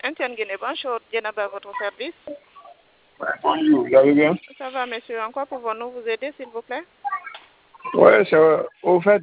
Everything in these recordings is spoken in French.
Guinée, bonjour, Djenaba à votre service. Bonjour, vous allez bien? Ça va, monsieur. En quoi pouvons-nous vous aider, s'il vous plaît? Oui, au fait,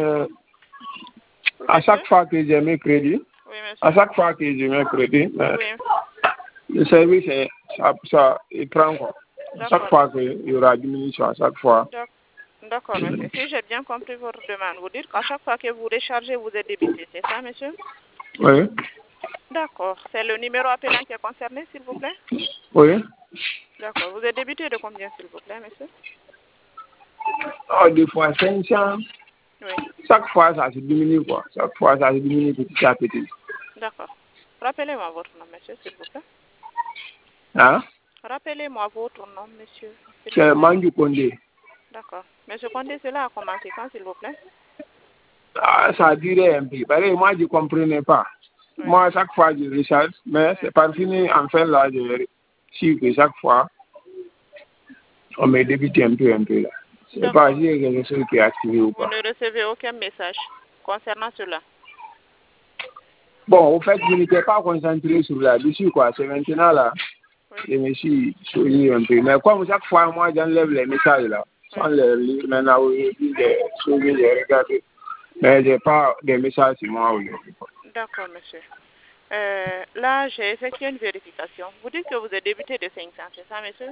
à chaque fois que j'ai mes crédits, Oui, monsieur. à chaque fois que j'ai mes crédits, Oui. le service, il prend quoi. À chaque D'accord. fois qu'il y aura diminution, à chaque fois. D'accord, monsieur. Si j'ai bien compris votre demande, vous dites qu'à chaque fois que vous rechargez, vous êtes débité, c'est ça, monsieur? Oui, D'accord. C'est le numéro appelant qui est concerné, s'il vous plaît? oui. D'accord. Vous êtes débité de combien, s'il vous plaît, monsieur? Oh, des fois 500. Oui. Chaque fois, ça se diminue, quoi. Chaque fois, ça se diminue petit à petit. D'accord. Rappelez-moi votre nom, monsieur, s'il vous plaît. Hein? Rappelez-moi votre nom, monsieur. C'est Mandu Condé. D'accord. Monsieur Condé, cela a commencé quand, s'il vous plaît? Ah, ça a duré un peu. Parce que moi, je ne comprenais pas. Oui. Moi, chaque fois, je recharge, mais c'est par fini, enfin, là, je suis que chaque fois, on me débite un peu, là. C'est pas dire quelque chose qui est activé ou Vous pas. ne recevez aucun message concernant cela? Bon, au fait, je n'étais pas concentré sur là-dessus, quoi. C'est maintenant, là, je me suis soigné un peu. Mais comme chaque fois, moi, j'enlève les messages, là, sans les lire, maintenant, aujourd'hui, j'ai soigné, j'ai regardé. Mais je n'ai pas de messages sur moi aujourd'hui. D'accord, monsieur. Là, j'ai effectué une vérification. Vous dites que vous êtes débuté de 500, c'est ça, monsieur?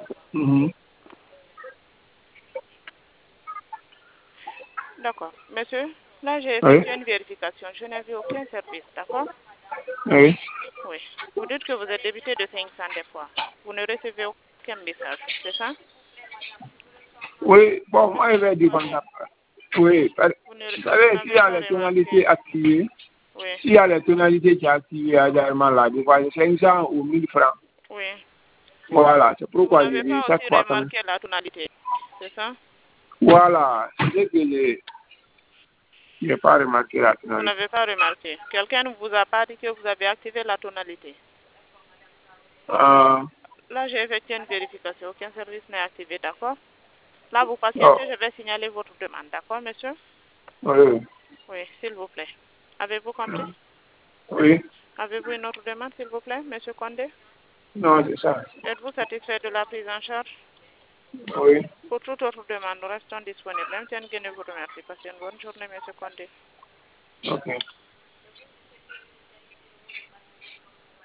D'accord. Monsieur, là, j'ai effectué une vérification. Je n'ai vu aucun service, d'accord? Oui. Oui. Vous dites que vous êtes débuté de 500 des fois. Vous ne recevez aucun message, c'est ça? Oui, bon, moi, je vais dire comme ça. Oui, vous savez, s'il y a les tonalités activées, s'il y a les tonalités qui sont activées également là, des fois, c'est 500 ou 1000 francs. Oui. Voilà, c'est pourquoi je je dis dis chaque fois. Vous n'avez pas aussi remarqué la tonalité, c'est ça? Voilà, c'est que je n'ai pas remarqué la tonalité. Vous n'avez pas remarqué. Quelqu'un ne vous a pas dit que vous avez activé la tonalité? Là, j'ai effectué une vérification. Aucun service n'est activé, d'accord? Là, vous patientez, je vais signaler votre demande, d'accord, monsieur? Oui. Oui, s'il vous plaît. Avez-vous compris? Oui. Avez-vous une autre demande, s'il vous plaît, monsieur Condé? Non, c'est ça. Êtes-vous satisfait de la prise en charge? Oui. Pour toute autre demande, nous restons disponibles. Même si vous remercie. Passez une bonne journée, monsieur Condé. Ok.